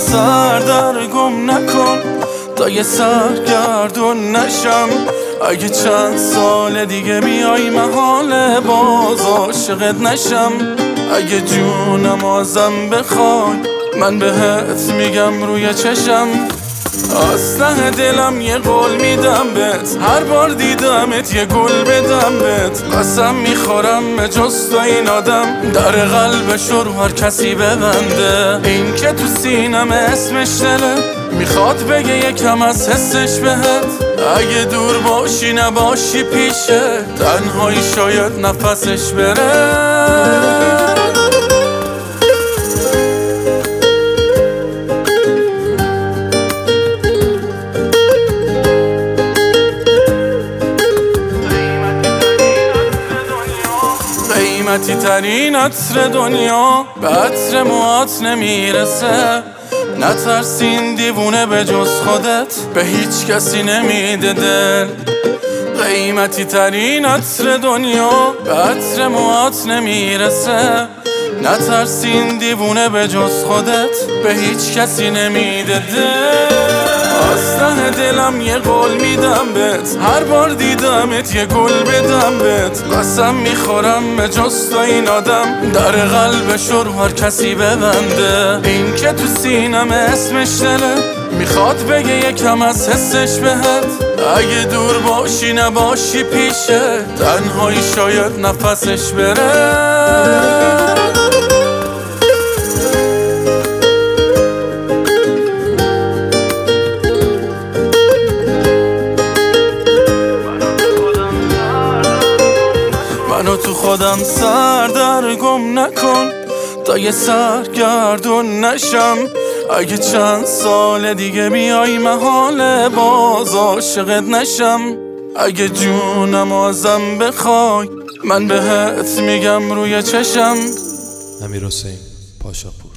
سر گم نکن تا یه سرگردون نشم. اگه چند سال دیگه بیای محاله باز عاشقت نشم. اگه جونم ازم بخوای من بهت میگم روی چشم. از ته دلم یه قول میدم بهت، هر بار دیدمت یه گل بدم بهت. قسم میخورم به جز تو این آدم در قلبش رو هر کسی ببنده. این که تو سینم اسمش دله میخواد بگه یکم از حسش بهت. اگه دور باشی نباشی پیشه تنهایی شاید نفسش بره. قیمتی ترین عطر دنیا به عطر موهات نمیرسه. نترسین دیوونه به جز خودت به هیچ کسی نمیده دل. قیمتی ترین عطر دنیا به عطر موهات نمیرسه. نترسین دیوونه به جز خودت به هیچ کسی نمیده دل. از ته دلم یه قول میدم بهت، هر بار دیدمت یه گل بدم بهت. قسم میخورم به جز تو این آدم در قلبش رو هر کسی ببنده. این که تو سینم اسمش دله میخواد بگه یکم از حسش بهت. اگه دور باشی نباشی پیشه تنهایی شاید نفسش بره. منو تو خودم سر گم نکن تا یه سرگردون نشم. اگه چند سال دیگه بیای محاله باز عاشقت نشم. اگه جونم ازم بخوای من بهت میگم روی چشم. امیرحسین پاشاپور.